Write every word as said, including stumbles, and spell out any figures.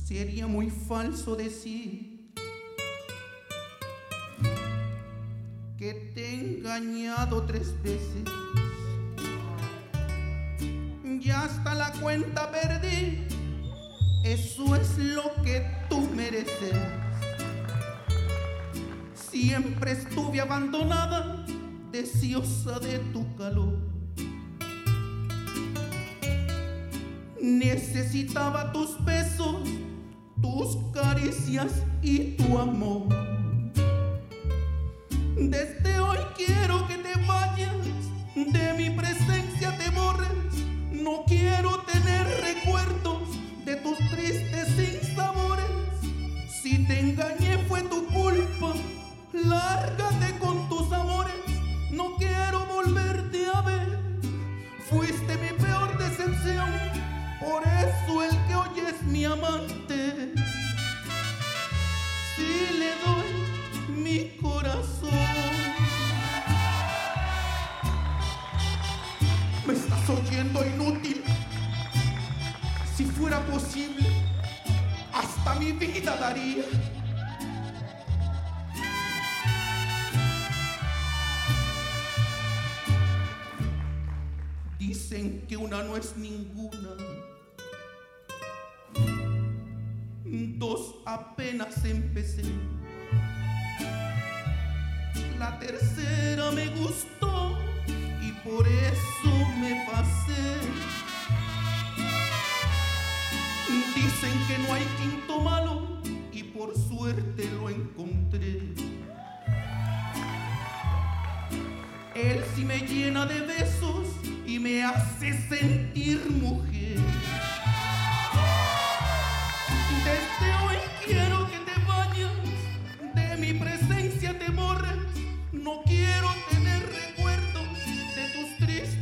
sería muy falso decir que te he engañado tres veces. Ya hasta la cuenta perdí, eso es lo que tú mereces. Siempre estuve abandonada, deseosa de tu calor. Necesitaba tus besos, tus caricias y tu amor. Desde hoy quiero que te vayas, de mi presencia te borres. No quiero tener recuerdos de tus tristes sinsabores. Si te engañé fue tu culpa, lárgate con tus amores. No quiero volverte a ver, fuiste mi peor decepción. Por eso el que hoy es mi amante, si le doy mi corazón. ¿Me estás oyendo, inútil? Si fuera posible, hasta mi vida daría. Dicen que una no es ninguna, dos apenas empecé, la tercera me gustó y por eso me pasé. Dicen que no hay quinto malo y por suerte lo encontré. Él sí me llena de besos y me hace sentir mujer. Desde hoy quiero que te vayas, de mi presencia te borres. No quiero tener recuerdos de tus tristes